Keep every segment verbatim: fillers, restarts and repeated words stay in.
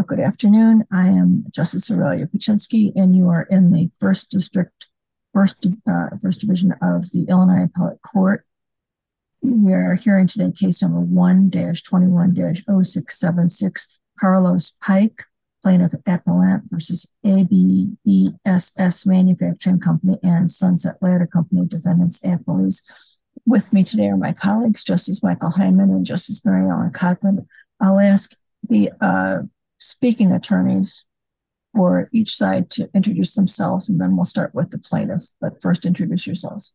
good afternoon. I am Justice Aurelia Paczynski, and you are in the First District, First, uh, First Division of the Illinois Appellate Court. We are hearing today case number one dash twenty-one dash oh six seven six, Carlos Pike, plaintiff appellant versus A B B S S Manufacturing Company and Sunset Ladder Company, defendants appellees. With me today are my colleagues, Justice Michael Hyman and Justice Mary Ellen Coughlin. I'll ask the uh, speaking attorneys for each side to introduce themselves, and then we'll start with the plaintiff. But first, introduce yourselves.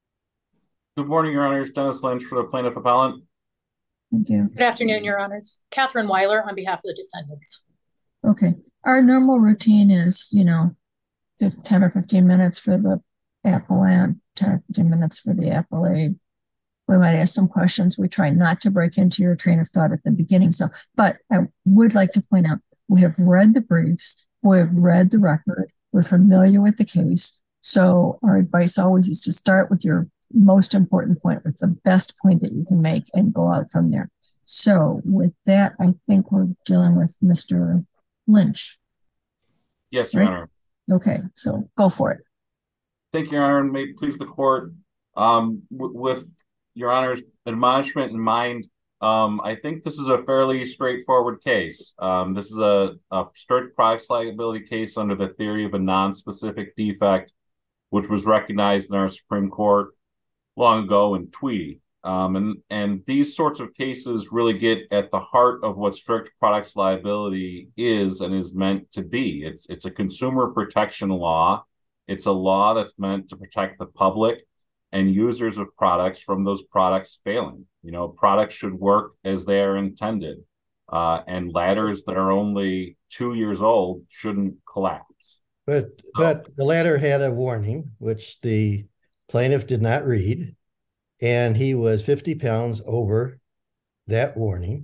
Good morning, Your Honors. Dennis Lynch for the plaintiff appellant. Thank you. Good afternoon, Your Honors. Catherine Weiler on behalf of the defendants. Okay. Our normal routine is, you know, ten or fifteen minutes for the appellant, ten or fifteen minutes for the appellee. We might ask some questions. We try not to break into your train of thought at the beginning. So, but I would like to point out, we have read the briefs, we have read the record, we're familiar with the case. So our advice always is to start with your most important point, with the best point that you can make, and go out from there. So with that, I think we're dealing with Mister Lynch. Yes, Your right? Honor. Okay, so go for it. Thank you, Your Honor, and may it please the court. Um, with Your Honor's admonishment in mind, um, I think this is a fairly straightforward case. Um, this is a, a strict products liability case under the theory of a non-specific defect, which was recognized in our Supreme Court long ago in Tweedy. Um, and, and these sorts of cases really get at the heart of what strict products liability is and is meant to be. It's, it's a consumer protection law. It's a law that's meant to protect the public and users of products from those products failing. You know, products should work as they are intended. Uh, and ladders that are only two years old shouldn't collapse. But, so, but the ladder had a warning, which the plaintiff did not read. And he was fifty pounds over that warning.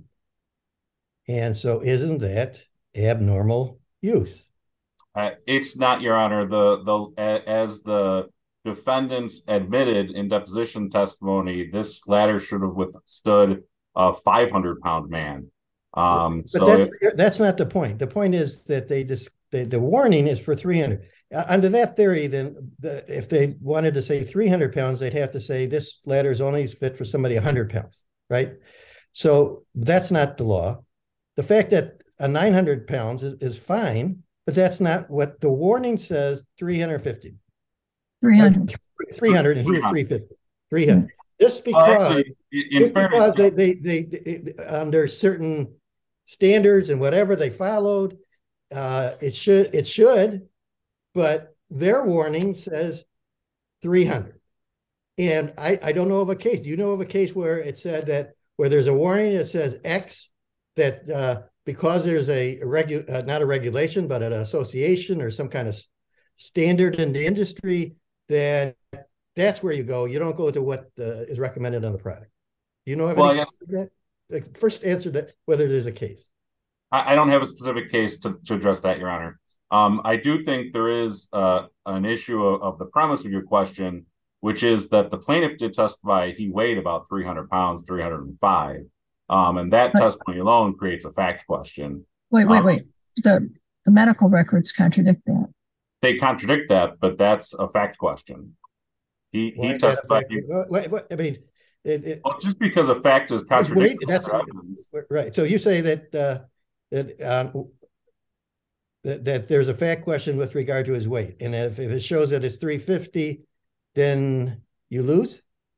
And so isn't that abnormal use? Uh, it's not, Your Honor. The the as the defendants admitted in deposition testimony, this ladder should have withstood a five hundred pound man. Um, but so that, if, that's not the point. The point is that they just they, the warning is for three hundred. Uh, under that theory, then the, if they wanted to say three hundred pounds, they'd have to say this ladder is only fit for somebody one hundred pounds, right? So that's not the law. The fact that a nine hundred pounds is, is fine, but that's not what the warning says. three hundred fifty. three hundred. three hundred, and he was three fifty. three hundred. Just because, well, actually, just because they, they, they, they, under certain standards and whatever they followed, uh, it should, it should, but their warning says three hundred. And I, I don't know of a case. Do you know of a case where it said that, where there's a warning that says X, that uh, because there's a, a regu uh, not a regulation, but an association or some kind of standard in the industry, that that's where you go. You don't go to what uh, is recommended on the product. Do you know of well, any case that? Like, first answer that, whether there's a case. I, I don't have a specific case to, to address that, Your Honor. Um, I do think there is uh, an issue of, of the premise of your question, which is that the plaintiff did testify he weighed about three hundred pounds, three hundred five. Um, and that wait. testimony alone creates a fact question. Wait, wait, um, wait. The, the medical records contradict that. They contradict that, but that's a fact question. He, he testified. He, what, what, I mean, it, it, well, just because a fact is contradictory. That's right. So you say that, uh, that um, That, that there's a fact question with regard to his weight. And if, if it shows that it's three fifty, then you lose?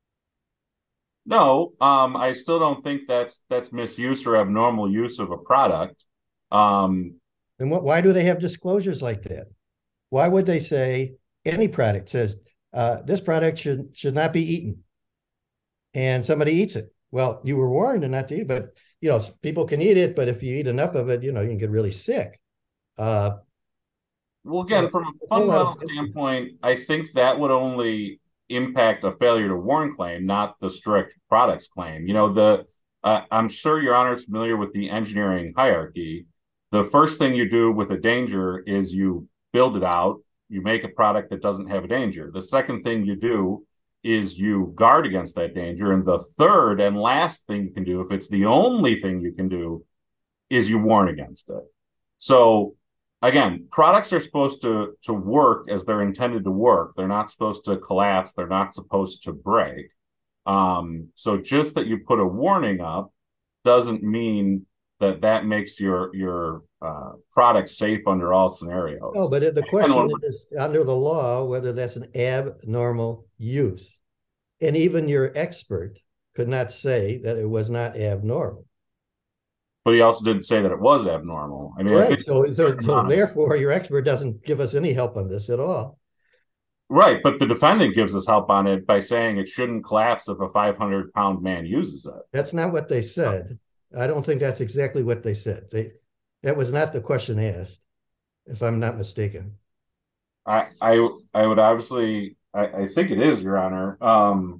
No, um, I still don't think that's that's misuse or abnormal use of a product. Um, then what, why do they have disclosures like that? Why would they say any product says uh, this product should, should not be eaten, and somebody eats it? Well, you were warned not to eat, but you know, people can eat it, but if you eat enough of it, you know, you can get really sick. Uh, well, again, from a fundamental standpoint, I think that would only impact a failure to warn claim, not the strict products claim. You know, the uh, I'm sure Your Honor is familiar with the engineering hierarchy. The first thing you do with a danger is you build it out. You make a product that doesn't have a danger. The second thing you do is you guard against that danger. And the third and last thing you can do, if it's the only thing you can do, is you warn against it. So again, products are supposed to, to work as they're intended to work. They're not supposed to collapse. They're not supposed to break. Um, so just that you put a warning up doesn't mean that that makes your your uh, product safe under all scenarios. No, but the question is, under the law, whether that's an abnormal use. And even your expert could not say that it was not abnormal. But he also didn't say that it was abnormal. I mean, right. I think, so, so, so therefore, your expert doesn't give us any help on this at all. Right, but the defendant gives us help on it by saying it shouldn't collapse if a five hundred pound man uses it. That's not what they said. I don't think that's exactly what they said. They that was not the question asked, if I'm not mistaken. I I I would obviously I, I think it is, Your Honor. Um,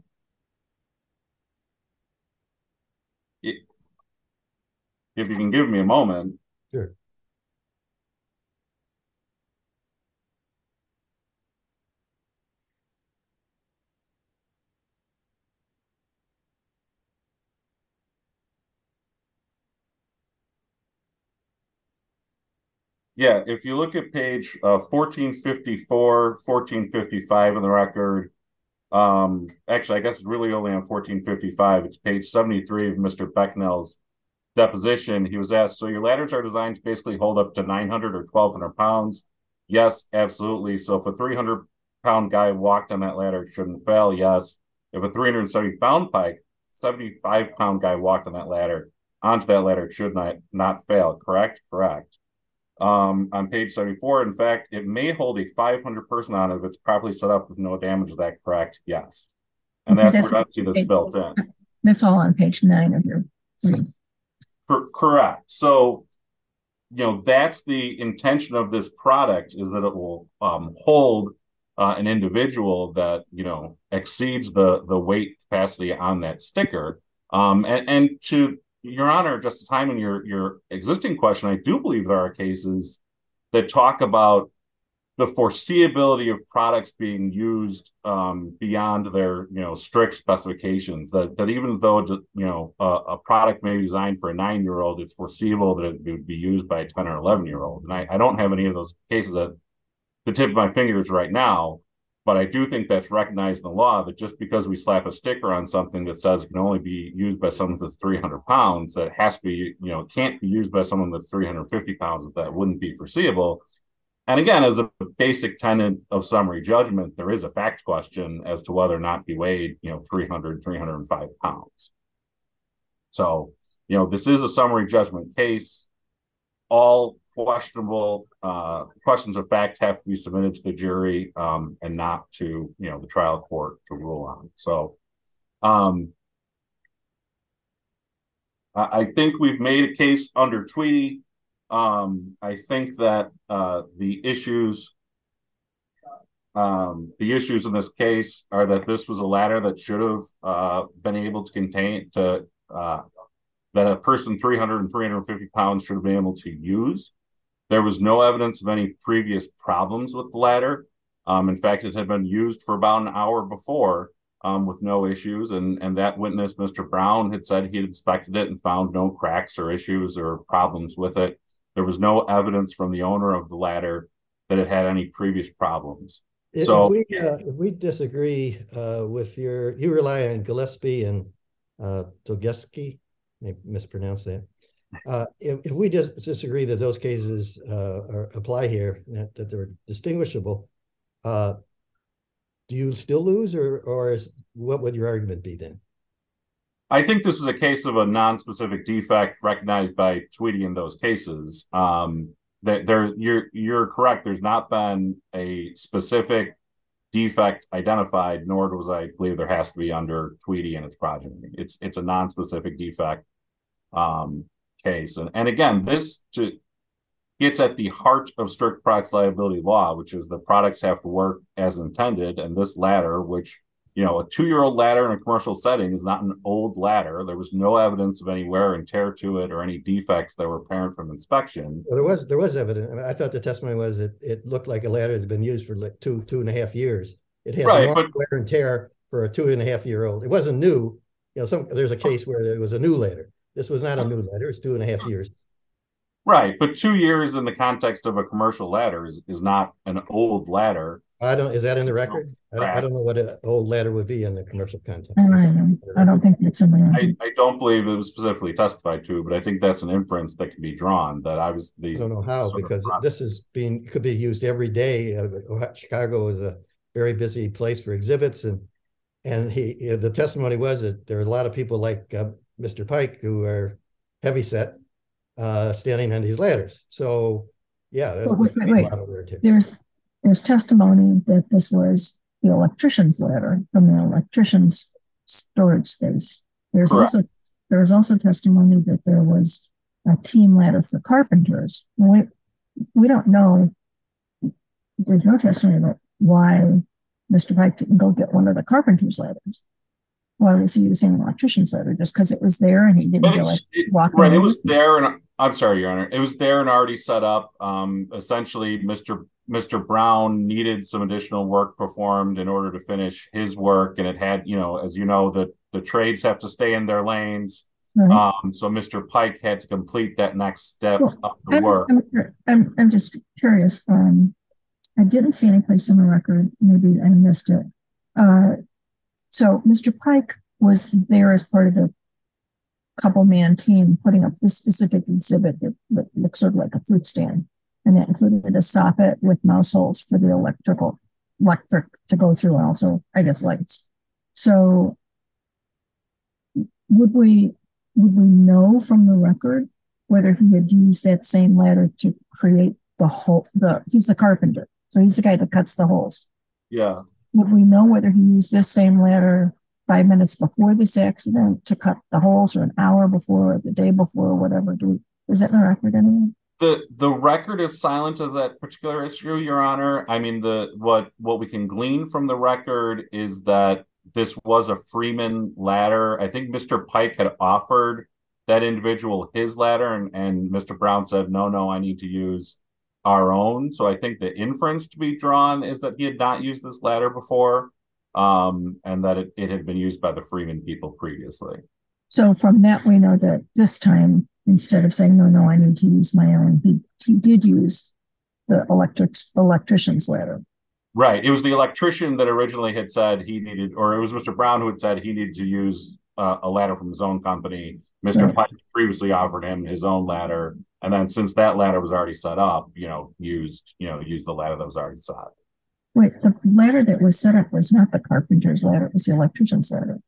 it, if you can give me a moment. Sure. Yeah, if you look at page uh, fourteen fifty-four, fourteen fifty-five in the record, um, actually, I guess it's really only on fourteen fifty-five. It's page seventy-three of Mister Becknell's deposition. He was asked, so your ladders are designed to basically hold up to nine hundred or twelve hundred pounds? Yes, absolutely. So if a three hundred pound guy walked on that ladder, it shouldn't fail? Yes. If a three hundred seventy pound pike, seventy-five pound guy walked on that ladder, onto that ladder, it should not, not fail. Correct? Correct. Um, on page seventy-four, in fact, it may hold a five hundred person on it if it's properly set up with no damage. Is that correct? Yes. And that's, that's redundancy that's built in. That's all on page nine of your brief. For, correct. So, you know, that's the intention of this product, is that it will um, hold uh, an individual that, you know, exceeds the, the weight capacity on that sticker. Um, and, and to Your Honor, Justice Hyman, your your existing question, I do believe there are cases that talk about the foreseeability of products being used um, beyond their, you know, strict specifications. That that even though, you know, a, a product may be designed for a nine-year-old, it's foreseeable that it would be used by a ten or eleven-year-old. And I, I don't have any of those cases at the tip of my fingers right now. But I do think that's recognized in the law, that just because we slap a sticker on something that says it can only be used by someone that's three hundred pounds, that it has to be, you know, it can't be used by someone that's three hundred fifty pounds, that wouldn't be foreseeable. And again, as a basic tenet of summary judgment, there is a fact question as to whether or not he weighed, you know, three hundred, three hundred five pounds. So, you know, this is a summary judgment case. All questionable uh, questions of fact have to be submitted to the jury um, and not to, you know, the trial court to rule on. So um, I, I think we've made a case under Tweedy. Um, I think that uh, the issues um, the issues in this case are that this was a ladder that should have uh, been able to contain to uh, that a person three hundred and three hundred fifty pounds should have been able to use. There was no evidence of any previous problems with the ladder. Um, in fact, it had been used for about an hour before um, with no issues. And, and that witness, Mister Brown, had said he had inspected it and found no cracks or issues or problems with it. There was no evidence from the owner of the ladder that it had any previous problems. If, so if we, uh, if we disagree uh, with your, you rely on Gillespie and uh, Togeski, I mispronounced that. Uh, if, if we just disagree that those cases uh, are, apply here, that, that they're distinguishable, uh, do you still lose, or or is, what would your argument be then? I think this is a case of a non-specific defect recognized by Tweedy in those cases. Um, that there's you're you're correct. There's not been a specific defect identified, nor does I believe there has to be under Tweedy and its progeny. It's it's a non-specific defect um, case, and and again, this to, gets at the heart of strict products liability law, which is the products have to work as intended. And this ladder, which, you know, a two-year-old ladder in a commercial setting is not an old ladder. There was no evidence of any wear and tear to it or any defects that were apparent from inspection. Well, there was there was evidence. I mean, I thought the testimony was that it looked like a ladder that had been used for like two two and a half years. It had right, but, wear and tear for a two and a half year old. It wasn't new. You know, some there's a case where it was a new ladder. This was not a new ladder. It's two and a half years. Right, but two years in the context of a commercial ladder is, is not an old ladder. I don't, is that in the record? I don't, I don't know what an old ladder would be in the commercial context. I don't, I don't think it's in the record. I, I don't believe it was specifically testified to, but I think that's an inference that can be drawn that I was these. I don't know how, because this is being, could be used every day. Uh, Chicago is a very busy place for exhibits, and and he, the testimony was that there are a lot of people like uh, Mister Pike who are heavy set, uh, standing on these ladders. So, yeah, well, wait, wait, wait. there's there's testimony that this was the electrician's ladder from the electrician's storage space. There's Correct. also there's also testimony that there was a team ladder for carpenters. We we don't know. There's no testimony about why Mister Pike didn't go get one of the carpenter's ladders. Why was he using an electrician's ladder? Just because it was there and he didn't go like it, walk right? It was there, and I'm sorry, Your Honor. It was there and already set up. Um, essentially, Mister Mister Brown needed some additional work performed in order to finish his work, and it had, you know, as you know, the the trades have to stay in their lanes. Right. Um, so Mister Pike had to complete that next step well, of the I'm, work. I'm, I'm I'm just curious. Um, I didn't see any place in the record. Maybe I missed it. Uh, so Mister Pike was there as part of the couple-man team putting up this specific exhibit that, that looks sort of like a fruit stand, and that included a soffit with mouse holes for the electrical electric to go through, and also, I guess, lights. So, would we would we know from the record whether he had used that same ladder to create the hole? The he's the carpenter, so he's the guy that cuts the holes. Yeah. Would we know whether he used this same ladder five minutes before this accident to cut the holes, or an hour before, or the day before, or whatever? Do we, is that in the record anyway? The the record is silent as that particular issue, Your Honor. I mean, the what what we can glean from the record is that this was a Freeman ladder. I think Mister Pike had offered that individual his ladder, and, and Mister Brown said, no, no, I need to use our own. So I think the inference to be drawn is that he had not used this ladder before, um, and that it, it had been used by the Freeman people previously. So from that, we know that this time, instead of saying, no, no, I need to use my own, he, he did use the electric electrician's ladder. Right. It was the electrician that originally had said he needed, or it was Mister Brown who had said he needed to use uh, a ladder from his own company. Mister Right. Pike previously offered him his own ladder. And then since that ladder was already set up, you know, used, you know, used the ladder that was already set. Wait, the ladder that was set up was not the carpenter's ladder, it was the electrician's ladder.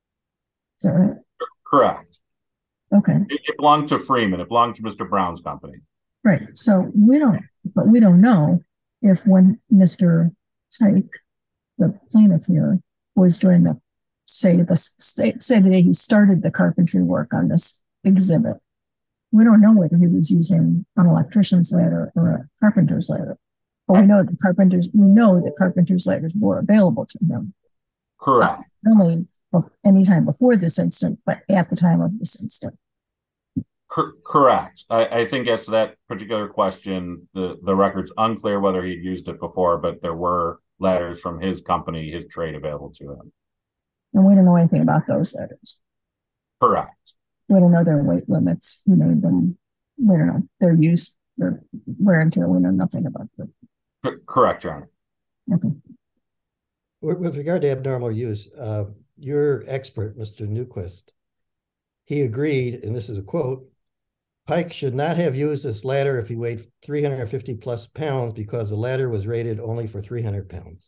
Is that right? Correct. Okay. It, it belonged to Freeman. It belonged to Mister Brown's company. Right. So we don't, but we don't know if when Mister Pike, the plaintiff here, was doing the, say, the state, say the day he started the carpentry work on this exhibit, we don't know whether he was using an electrician's ladder or a carpenter's ladder. But we know the carpenters, we know that carpenter's ladders were available to him. Correct. Not only any time before this incident, but at the time of this incident. Cor- correct. I, I think as to that particular question, the, the record's unclear whether he'd used it before, but there were ladders from his company, his trade, available to him. And we don't know anything about those ladders. Correct. We don't know their weight limits. We made them. We don't know their use, their wear and tear. We know nothing about them. C- correct, Your Honor. Okay. With, with regard to abnormal use, uh, your expert, Mister Newquist, he agreed, and this is a quote, Pike should not have used this ladder if he weighed three hundred fifty plus pounds because the ladder was rated only for three hundred pounds.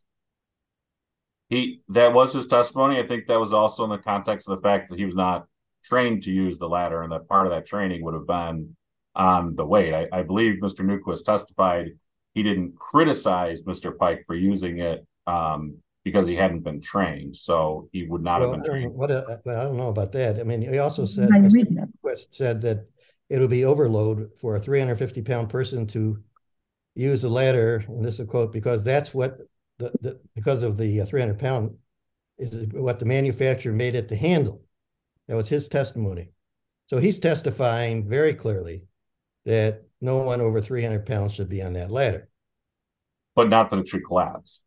He that was his testimony. I think that was also in the context of the fact that he was not trained to use the ladder, and that part of that training would have been on the weight. I, I believe Mister Newquist testified he didn't criticize Mister Pike for using it um, because he hadn't been trained, so he would not well, have been trained. What a, well, I don't know about that. I mean, he also said Mister Newquist said that it'll be overload for a three hundred fifty pound person to use a ladder, and this is a quote, because that's what the, the because of the three hundred pound is what the manufacturer made it to handle. That was his testimony. So he's testifying very clearly that no one over three hundred pounds should be on that ladder. But not that it should collapse.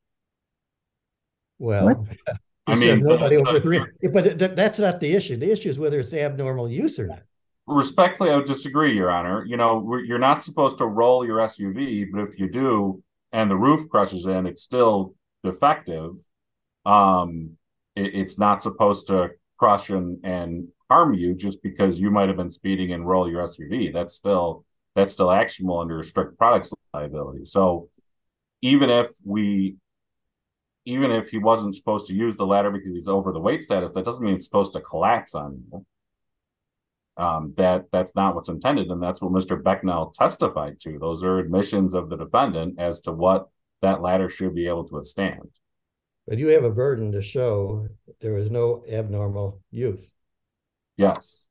Well, I mean, nobody over three hundred, but th- that's not the issue. The issue is whether it's abnormal use or not. respectfully, I would disagree, Your Honor. You know, you're not supposed to roll your S U V, but if you do and the roof crushes in, it's still defective. Um, it, it's not supposed to crush and, and harm you just because you might have been speeding and roll your S U V. That's still that's still actionable under strict products liability. So even if we even if he wasn't supposed to use the ladder because he's over the weight status, that doesn't mean it's supposed to collapse on you. Um, that that's not what's intended, and that's what Mister Becknell testified to. Those are admissions of the defendant as to what that ladder should be able to withstand. But you have a burden to show there was no abnormal use. Yes.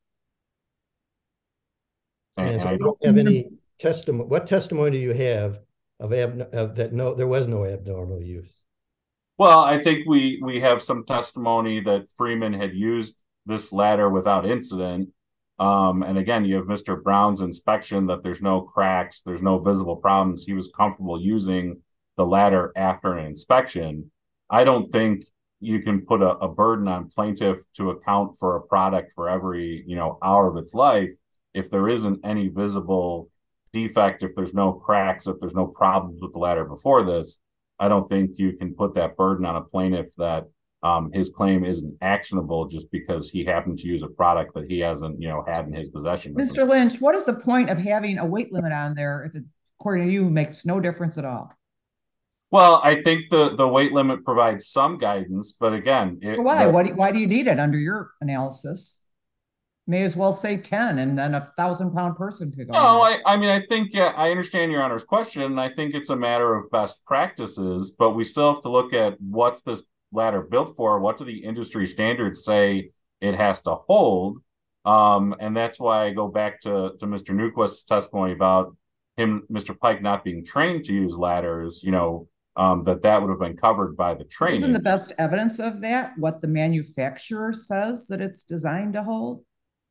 And, and so you don't have any testimony. What testimony do you have of, ab, of that? No, there was no abnormal use. Well, I think we we have some testimony that Freeman had used this ladder without incident. Um, and again, you have Mister Brown's inspection that there's no cracks, there's no visible problems. He was comfortable using the ladder after an inspection. I don't think you can put a, a burden on plaintiff to account for a product for every, you know, hour of its life if there isn't any visible defect, if there's no cracks, if there's no problems with the ladder before this. I don't think you can put that burden on a plaintiff that um, his claim isn't actionable just because he happened to use a product that he hasn't, you know, had in his possession. Mister Lynch, what is the point of having a weight limit on there if it, according to you, makes no difference at all? Well, I think the, the weight limit provides some guidance, but again, it, why? The, why, do, why do you need it under your analysis? May as well say ten, and then a thousand pound person could go. No, I, I mean, I think, yeah, I understand Your Honor's question. I think it's a matter of best practices, but we still have to look at what's this ladder built for? What do the industry standards say it has to hold? Um, and that's why I go back to, to Mister Newquist's testimony about him, Mister Pike, not being trained to use ladders, you know, um, that that would have been covered by the training. Isn't the best evidence of that what the manufacturer says that it's designed to hold?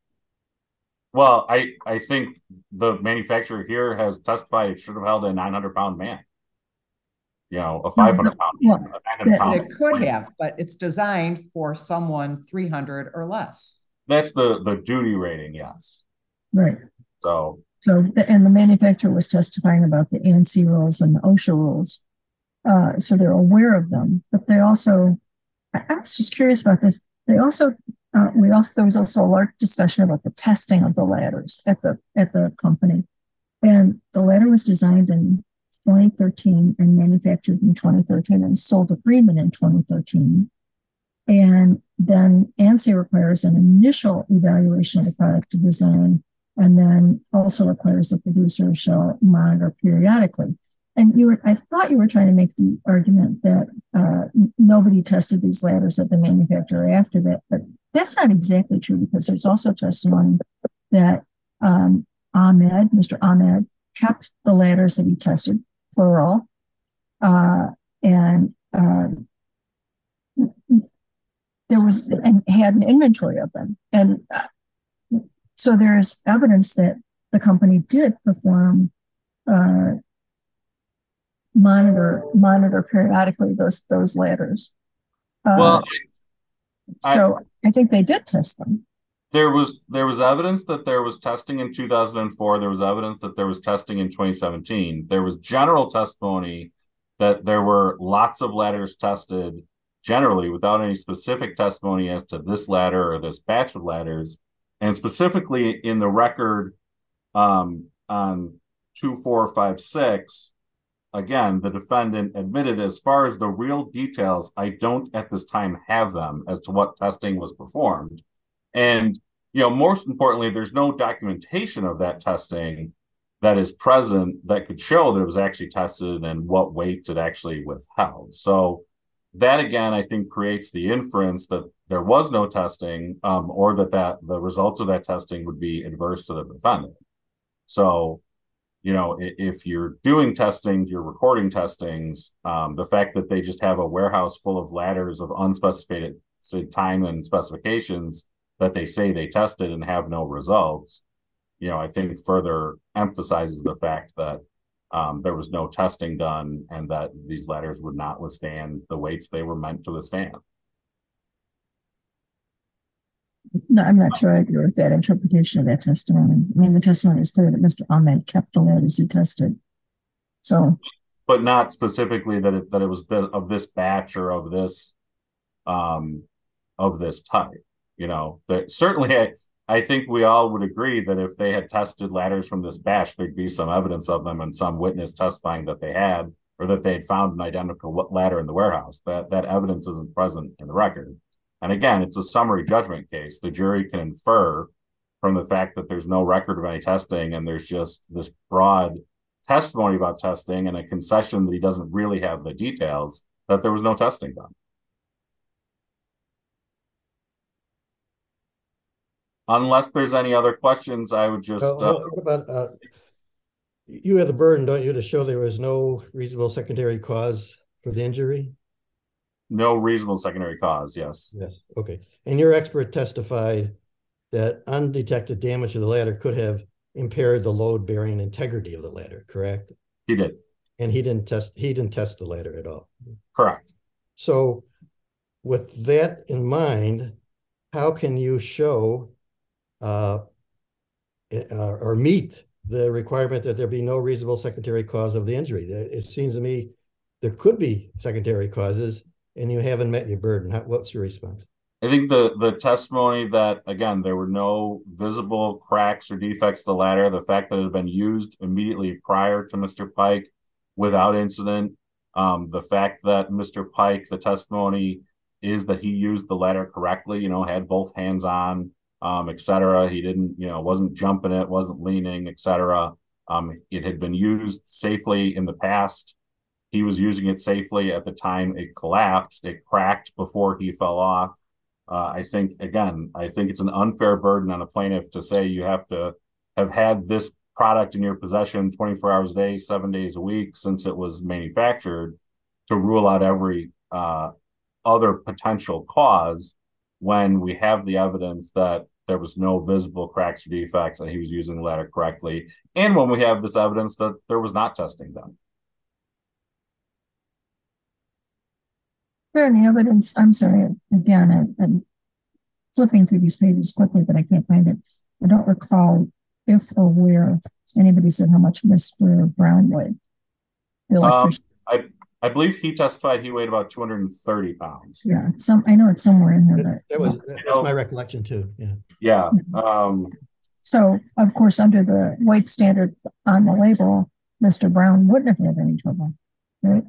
Well, I, I think the manufacturer here has testified it should have held a nine hundred pound man. You know, a five hundred pound, well, man, a nine hundred pound. It could have, but it's designed for someone three hundred or less. That's the, the duty rating, yes. Right. So, so the, and the manufacturer was testifying about the ANSI rules and the OSHA rules. Uh, so they're aware of them, but they also, I, I was just curious about this. They also, uh, we also, there was also a large discussion about the testing of the ladders at the, at the company. And the ladder was designed in twenty thirteen and manufactured in twenty thirteen and sold to Freeman in twenty thirteen. And then ANSI requires an initial evaluation of the product to design, and then also requires the producer shall monitor periodically. And you were, I thought you were trying to make the argument that uh, nobody tested these ladders at the manufacturer after that, but that's not exactly true, because there's also testimony that um, Ahmed, Mister Ahmed, kept the ladders that he tested, plural, uh, and uh, there was, and had an inventory of them. And uh, so there's evidence that the company did perform, uh, monitor, monitor periodically those, those ladders. Uh, well, so I, I think they did test them. There was there was evidence that there was testing in two thousand four. There was evidence that there was testing in twenty seventeen. There was general testimony that there were lots of ladders tested generally without any specific testimony as to this ladder or this batch of ladders. And specifically in the record um, on two four five six, again, the defendant admitted, as far as the real details, I don't at this time have them as to what testing was performed. And, you know, most importantly, there's no documentation of that testing that is present that could show that it was actually tested and what weights it actually withheld. So that, again, I think creates the inference that there was no testing, um, or that, that the results of that testing would be adverse to the defendant. So, you know, if you're doing testings, you're recording testings, um, the fact that they just have a warehouse full of ladders of unspecified time and specifications that they say they tested and have no results, you know, I think further emphasizes the fact that um, there was no testing done and that these ladders would not withstand the weights they were meant to withstand. No, I'm not sure I agree with that interpretation of that testimony. I mean, the testimony is clear that Mister Ahmed kept the ladders he tested. So, but not specifically that it that it was the, of this batch or of this, um, of this type. You know, that certainly I, I think we all would agree that if they had tested ladders from this batch, there'd be some evidence of them and some witness testifying that they had, or that they had found an identical ladder in the warehouse. That that evidence isn't present in the record. And again, it's a summary judgment case. The jury can infer from the fact that there's no record of any testing and there's just this broad testimony about testing and a concession that he doesn't really have the details, that there was no testing done. Unless there's any other questions, I would just... Oh, uh, what about, uh, you have the burden, don't you, to show there was no reasonable secondary cause for the injury? No reasonable secondary cause, yes. Yes, okay. And your expert testified that undetected damage to the ladder could have impaired the load-bearing integrity of the ladder, correct? He did. And he didn't test, he didn't test the ladder at all? Correct. So with that in mind, how can you show uh, uh, or meet the requirement that there be no reasonable secondary cause of the injury? It seems to me there could be secondary causes and you haven't met your burden. How, what's your response? I think the the testimony that, again, there were no visible cracks or defects to the ladder, the fact that it had been used immediately prior to Mister Pike without incident, um, the fact that Mister Pike, the testimony is that he used the ladder correctly, you know, had both hands on, um, et cetera. He didn't, you know, wasn't jumping it, wasn't leaning, et cetera. Um, it had been used safely in the past. He was using it safely at the time it collapsed. It cracked before he fell off. Uh, I think, again, I think it's an unfair burden on a plaintiff to say you have to have had this product in your possession twenty-four hours a day, seven days a week since it was manufactured to rule out every uh, other potential cause when we have the evidence that there was no visible cracks or defects and he was using the ladder correctly, and when we have this evidence that there was not testing done. Is there any evidence? I'm sorry, again, I, I'm flipping through these pages quickly, but I can't find it. I don't recall if or where anybody said how much Mister Brown weighed. Um, I I believe he testified he weighed about two hundred thirty pounds. Yeah, some I know it's somewhere in here, but that was that's you know, my recollection too. Yeah. Yeah. Um, so of course, under the weight standard on the label, Mister Brown wouldn't have had any trouble, right?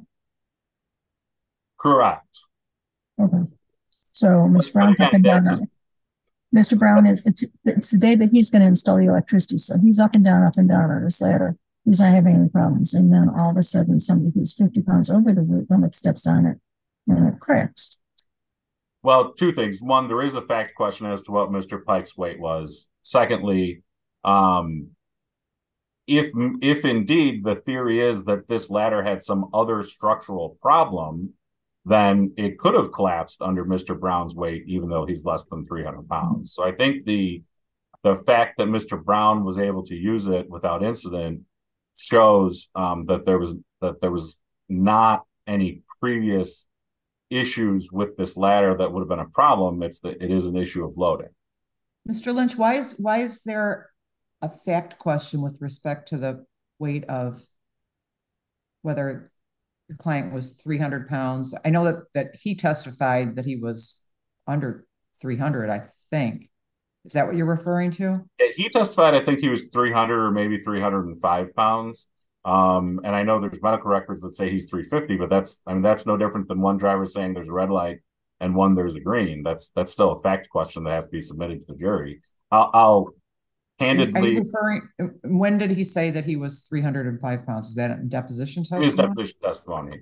Correct. Okay. So Mister Brown's up and down on it. Mister Brown is it's it's the day that he's going to install the electricity, so he's up and down, up and down on this ladder. He's not having any problems, and then all of a sudden, somebody who's fifty pounds over the weight limit steps on it, and it cracks. Well, two things. One, there is a fact question as to what Mister Pike's weight was. Secondly, um, if if indeed the theory is that this ladder had some other structural problem, then it could have collapsed under Mister Brown's weight, even though he's less than three hundred pounds. So I think the the fact that Mister Brown was able to use it without incident shows um, that there was that there was not any previous issues with this ladder that would have been a problem. It's that it is an issue of loading. Mister Lynch, why is why is there a fact question with respect to the weight of whether your client was three hundred pounds? I know that that he testified that he was under three hundred, I think. Is that what you're referring to? Yeah, he testified, I think he was three hundred or maybe three hundred five pounds. Um, and I know there's medical records that say he's three fifty, but that's, I mean, that's no different than one driver saying there's a red light and one there's a green. That's, that's still a fact question that has to be submitted to the jury. I'll, I'll candidly. Are you referring, when did he say that he was three hundred five pounds? Is that in deposition testimony? His deposition testimony.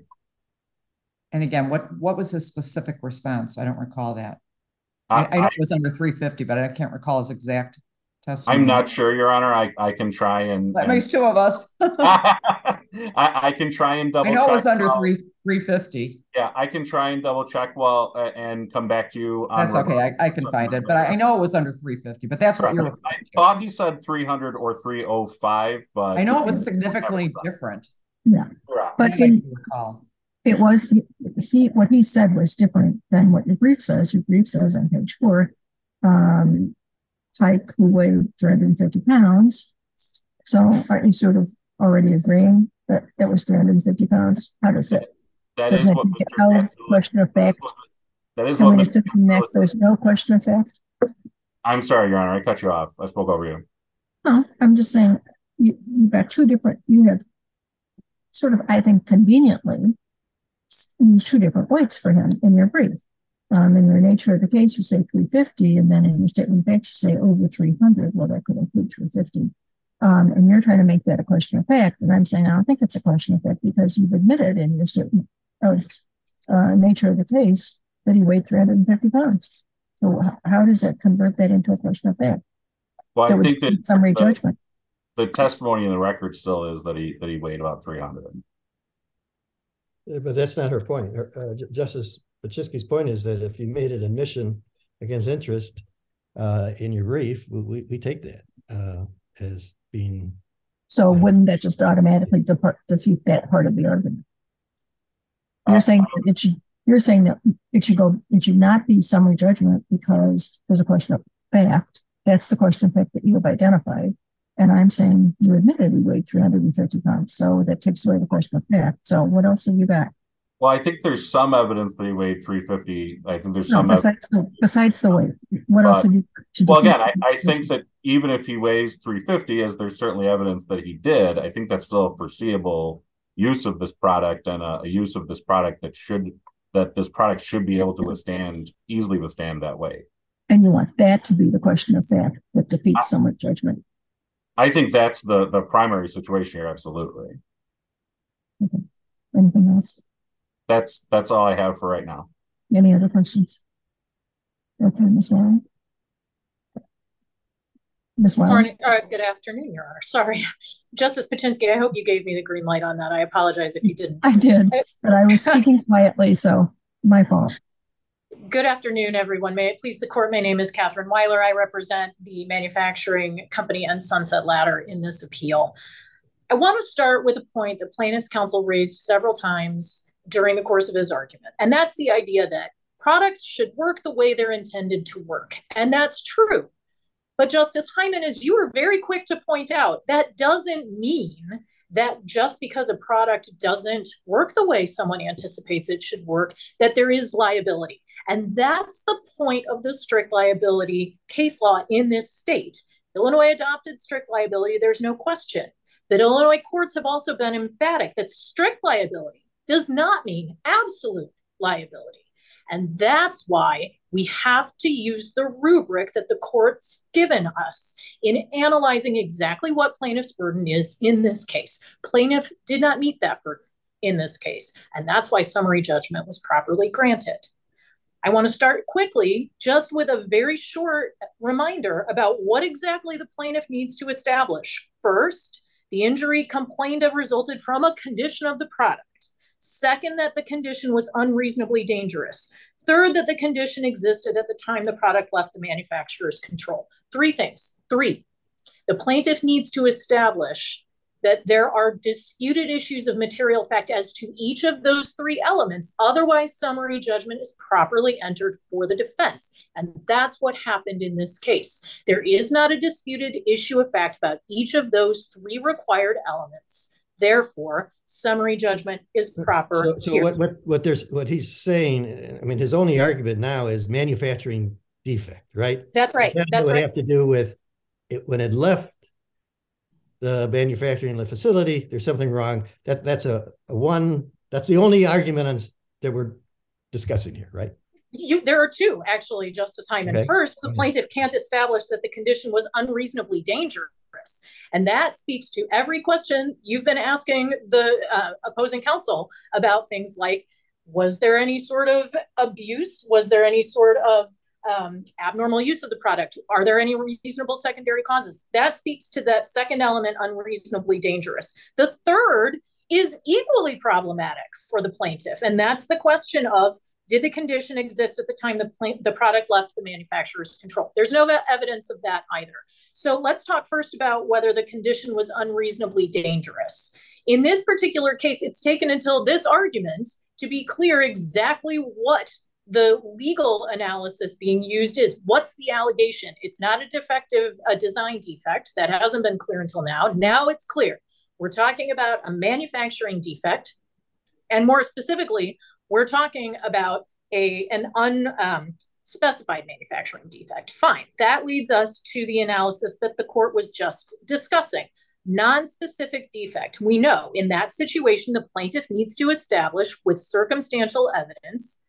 And again, what, what was his specific response? I don't recall that. I, I know I, it was under three fifty, but I can't recall his exact testimony. I'm not sure, Your Honor. I, I can try and... That and, makes two of us. I, I can try and double check. I know check it was under while, three, 350. Yeah, I can try and double check well uh, and come back to you. On that's okay. I, I can find it, but I, I know it was under three fifty, but that's what you're referring I to. thought he said three hundred or three oh five, but... I know it was significantly different. Yeah, but he, recall. It was, he, what he said was different than what your brief says. Your brief says on page four, um, Pike, who weighed three hundred fifty pounds. So are you sort of already agreeing that it was three hundred fifty pounds? How does it? That is what Mister Question of fact. That is what Mister Next, there's no question of fact. I'm sorry, Your Honor, I cut you off. I spoke over you. No, I'm just saying you, you've got two different, you have sort of, I think, conveniently used two different weights for him in your brief. Um, in your nature of the case, you say three fifty, and then in your statement of facts, you say over three hundred. Well, that could include three fifty. Um, and you're trying to make that a question of fact. And I'm saying I don't think it's a question of fact because you've admitted in your statement of uh, nature of the case that he weighed three hundred fifty pounds. So how does that convert that into a question of fact? Well, I think that summary the, judgment. The testimony in the record still is that he that he weighed about three hundred. Yeah, but that's not her point. Her, uh, Justice Paczynski's point is that if you made an admission against interest uh, in your brief, we, we take that uh, as being. So uh, wouldn't that just automatically depart, defeat that part of the argument? You're uh, saying that it should. You're saying that it should go. It should not be summary judgment because there's a question of fact. That's the question of fact that you have identified. And I'm saying you admitted he weighed three hundred fifty pounds. So that takes away the question of fact. So what else have you got? Well, I think there's some evidence that he weighed three fifty. I think there's no, some besides the, besides the weight. What but, else have you to Well, again, I, I think that even if he weighs three fifty, as there's certainly evidence that he did, I think that's still a foreseeable use of this product and a, a use of this product that should that this product should be able to withstand, easily withstand that weight. And you want that to be the question of fact that defeats I, summary judgment. I think that's the, the primary situation here, absolutely. Okay. Anything else? That's that's all I have for right now. Any other questions? Okay, Miz Warren. Miz Warren. Morning, uh, good afternoon, Your Honor. Sorry. Justice Paczynski, I hope you gave me the green light on that. I apologize if you didn't. I did, but I was speaking quietly, so my fault. Good afternoon, everyone. May it please the court, my name is Catherine Weiler. I represent the manufacturing company and Sunset Ladder in this appeal. I want to start with a point that plaintiff's counsel raised several times during the course of his argument, and that's the idea that products should work the way they're intended to work, and that's true. But Justice Hyman, as you were very quick to point out, that doesn't mean that just because a product doesn't work the way someone anticipates it should work, that there is liability. And that's the point of the strict liability case law in this state. Illinois adopted strict liability, there's no question. But Illinois courts have also been emphatic that strict liability does not mean absolute liability. And that's why we have to use the rubric that the court's given us in analyzing exactly what plaintiff's burden is in this case. Plaintiff did not meet that burden in this case, and that's why summary judgment was properly granted. I want to start quickly just with a very short reminder about what exactly the plaintiff needs to establish. First, the injury complained of resulted from a condition of the product. Second, that the condition was unreasonably dangerous. Third, that the condition existed at the time the product left the manufacturer's control. Three things. Three, the plaintiff needs to establish that there are disputed issues of material fact as to each of those three elements. Otherwise, summary judgment is properly entered for the defense. And that's what happened in this case. There is not a disputed issue of fact about each of those three required elements. Therefore, summary judgment is proper. So, so what, what, what there's what he's saying, I mean, his only argument now is manufacturing defect, right? That's right. That That's would right. have to do with it when it left the manufacturing facility, there's something wrong. That that's a, a one, that's the only argument on, that we're discussing here, right? You, there are two, actually, Justice Hyman. Okay. First, the plaintiff can't establish that the condition was unreasonably dangerous. And that speaks to every question you've been asking the uh, opposing counsel about things like, was there any sort of abuse? Was there any sort of um, abnormal use of the product? Are there any reasonable secondary causes? That speaks to that second element, unreasonably dangerous. The third is equally problematic for the plaintiff. And that's the question of, did the condition exist at the time the, plant, the product left the manufacturer's control? There's no evidence of that either. So let's talk first about whether the condition was unreasonably dangerous. In this particular case, it's taken until this argument to be clear exactly what the legal analysis being used is, what's the allegation? It's not a defective a design defect. That hasn't been clear until now. Now it's clear. We're talking about a manufacturing defect. And more specifically, we're talking about a an unspecified um, manufacturing defect. Fine. That leads us to the analysis that the court was just discussing. Non-specific defect. We know in that situation, the plaintiff needs to establish with circumstantial evidence.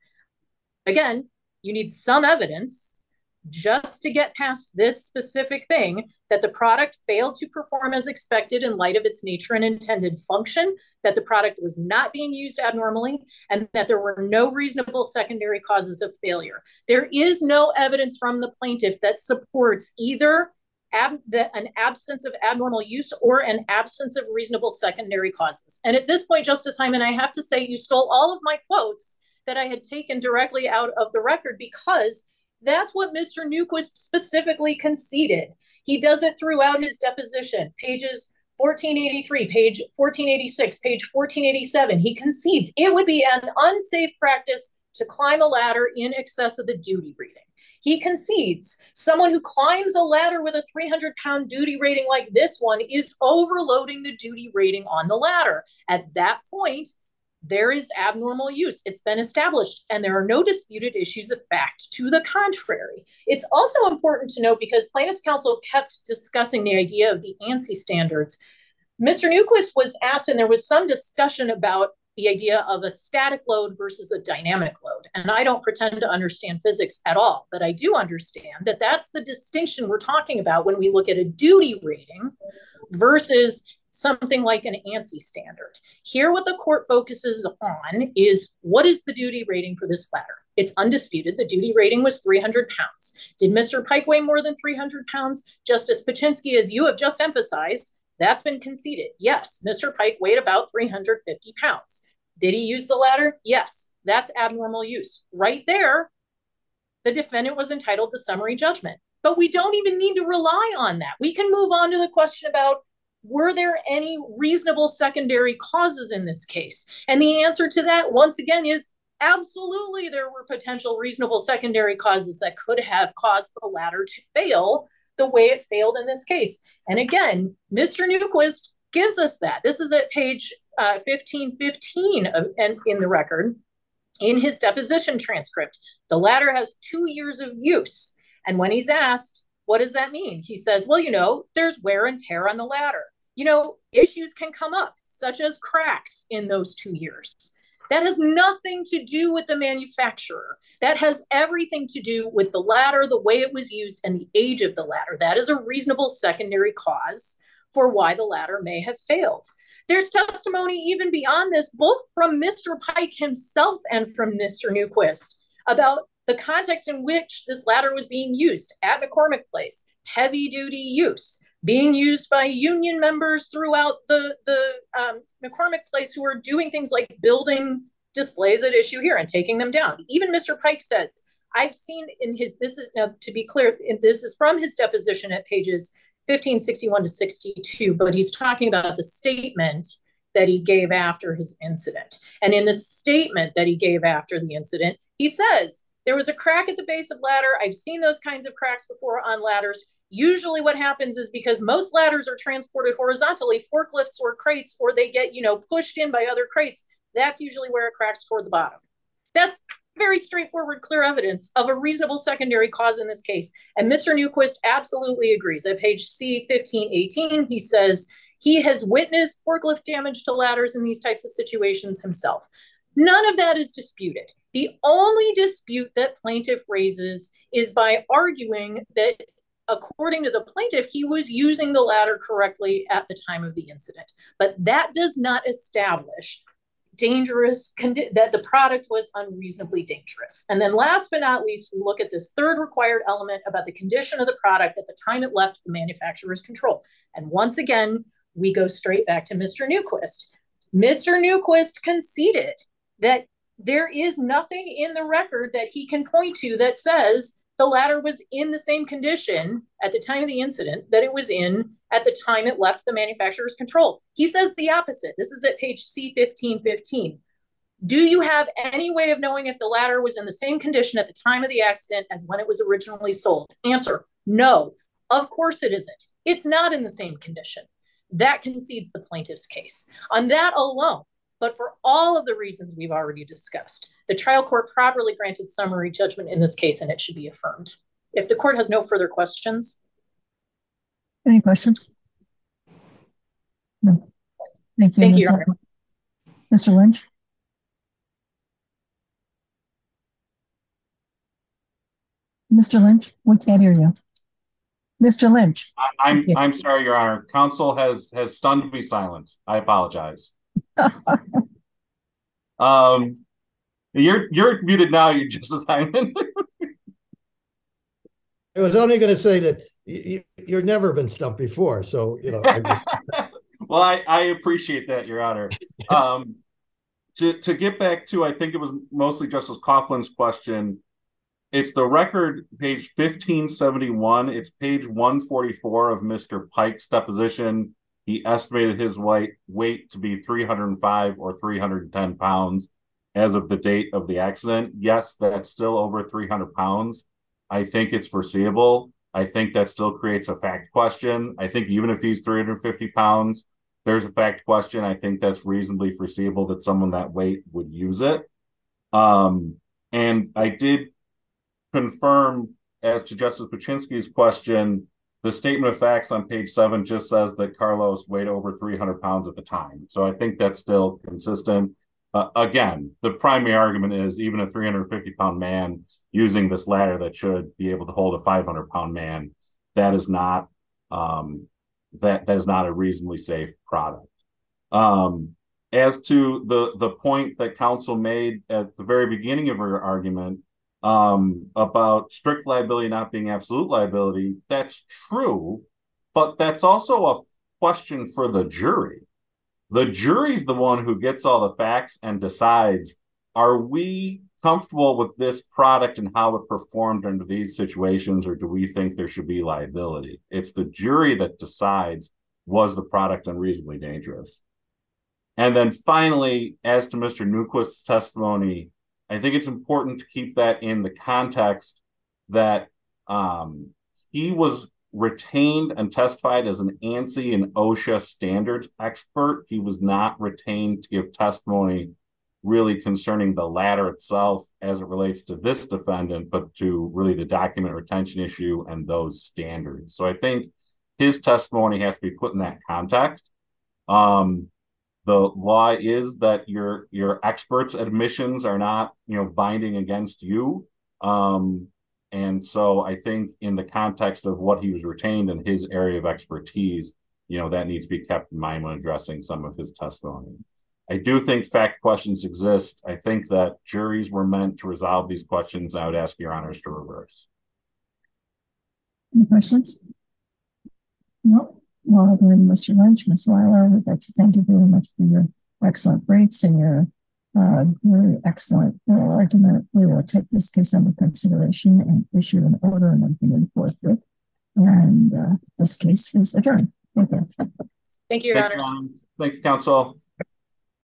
Again, you need some evidence just to get past this specific thing, that the product failed to perform as expected in light of its nature and intended function, that the product was not being used abnormally, and that there were no reasonable secondary causes of failure. There is no evidence from the plaintiff that supports either ab the, an absence of abnormal use or an absence of reasonable secondary causes. And at this point, Justice Hyman, I have to say you stole all of my quotes that I had taken directly out of the record, because that's what Mister Newquist specifically conceded. He does it throughout his deposition, pages fourteen eighty-three, page fourteen eighty-six, page fourteen eighty-seven. He concedes it would be an unsafe practice to climb a ladder in excess of the duty rating. He concedes someone who climbs a ladder with a three hundred pound duty rating like this one is overloading the duty rating on the ladder. At that point, there is abnormal use. It's been established, and there are no disputed issues of fact to the contrary. It's also important to note, because plaintiff's counsel kept discussing the idea of the ANSI standards. Mister Newquist was asked, and there was some discussion about the idea of a static load versus a dynamic load. And I don't pretend to understand physics at all, but I do understand that that's the distinction we're talking about when we look at a duty rating versus something like an ANSI standard. Here, what the court focuses on is, what is the duty rating for this ladder? It's undisputed. The duty rating was three hundred pounds. Did Mister Pike weigh more than three hundred pounds? Justice Paczynski, as you have just emphasized, that's been conceded. Yes, Mister Pike weighed about three hundred fifty pounds. Did he use the ladder? Yes, that's abnormal use. Right there, the defendant was entitled to summary judgment. But we don't even need to rely on that. We can move on to the question about, were there any reasonable secondary causes in this case? And the answer to that, once again, is absolutely there were potential reasonable secondary causes that could have caused the ladder to fail the way it failed in this case. And again, Mister Newquist gives us that. This is at page uh, fifteen fifteen of, and in the record, in his deposition transcript. The ladder has two years of use. And when he's asked, what does that mean? He says, well, you know, there's wear and tear on the ladder. You know, issues can come up, such as cracks in those two years. That has nothing to do with the manufacturer. That has everything to do with the ladder, the way it was used, and the age of the ladder. That is a reasonable secondary cause for why the ladder may have failed. There's testimony even beyond this, both from Mister Pike himself and from Mister Newquist, about the context in which this ladder was being used at McCormick Place, heavy duty use, being used by union members throughout the, the um, McCormick Place who are doing things like building displays at issue here and taking them down. Even Mister Pike says, I've seen in his, this is now to be clear, this is from his deposition at pages fifteen sixty-one to sixty-two, but he's talking about the statement that he gave after his incident. And in the statement that he gave after the incident, he says, there was a crack at the base of ladder. I've seen those kinds of cracks before on ladders. Usually what happens is, because most ladders are transported horizontally, forklifts or crates, or they get, you know, pushed in by other crates, that's usually where it cracks toward the bottom. That's very straightforward, clear evidence of a reasonable secondary cause in this case. And Mister Newquist absolutely agrees. At page C fifteen eighteen, he says he has witnessed forklift damage to ladders in these types of situations himself. None of that is disputed. The only dispute that plaintiff raises is by arguing that, according to the plaintiff, he was using the ladder correctly at the time of the incident. But that does not establish dangerous, that the product was unreasonably dangerous. And then last but not least, we look at this third required element about the condition of the product at the time it left the manufacturer's control. And once again, we go straight back to Mister Newquist. Mister Newquist conceded that there is nothing in the record that he can point to that says the ladder was in the same condition at the time of the incident that it was in at the time it left the manufacturer's control. He says the opposite. This is at page C fifteen fifteen. Do you have any way of knowing if the ladder was in the same condition at the time of the accident as when it was originally sold? Answer, no. Of course it isn't. It's not in the same condition. That concedes the plaintiff's case. On that alone, but for all of the reasons we've already discussed, the trial court properly granted summary judgment in this case, and it should be affirmed. If the court has no further questions. Any questions? No. Thank you, Thank you, Miz Your Honor. Mister Lynch? Mister Lynch, we can't hear you. Mister Lynch. I, I'm okay. I'm sorry, Your Honor. Counsel has has stunned me silent. I apologize. um, you're you're muted now. You're Justice Hyman. I was only going to say that you, you've never been stumped before, so you know. I just... well, I I appreciate that, Your Honor. Um, to to get back to, I think it was mostly Justice Coughlin's question. It's the record, page fifteen seventy-one. It's page one forty-four of Mister Pike's deposition. He estimated his weight weight to be three hundred five or three hundred ten pounds as of the date of the accident. Yes, that's still over three hundred pounds. I think it's foreseeable. I think that still creates a fact question. I think even if he's three hundred fifty pounds, there's a fact question. I think that's reasonably foreseeable that someone that weight would use it. Um, and I did confirm, as to Justice Paczynski's question, the statement of facts on page seven just says that Carlos weighed over three hundred pounds at the time. So I think that's still consistent. Uh, again, the primary argument is even a three hundred fifty pound man using this ladder that should be able to hold a five hundred pound man, that is not um, that that is not a reasonably safe product. Um, as to the the point that counsel made at the very beginning of her argument, um about strict liability not being absolute liability, that's true, but that's also a question for the jury. The jury's the one who gets all the facts and decides, are we comfortable with this product and how it performed under these situations, or do we think there should be liability? It's the jury that decides, was the product unreasonably dangerous? And then finally, as to Mister Newquist's testimony, I think it's important to keep that in the context that um, he was retained and testified as an ANSI and OSHA standards expert. He was not retained to give testimony really concerning the ladder itself as it relates to this defendant, but to really the document retention issue and those standards. So I think his testimony has to be put in that context. Um, The law is that your your experts' admissions are not, you know, binding against you. Um, and so I think in the context of what he was retained in his area of expertise, you know, that needs to be kept in mind when addressing some of his testimony. I do think fact questions exist. I think that juries were meant to resolve these questions. I would ask Your Honors to reverse. Any questions? No. Well, then, Mister Lynch, Miz Weiler, we'd like to thank you very much for your excellent briefs and your uh, very excellent oral argument. We will take this case under consideration and issue an order and everything forthwith. And uh, this case is adjourned. Thank you. Thank you, Your Honor. Thank you, counsel.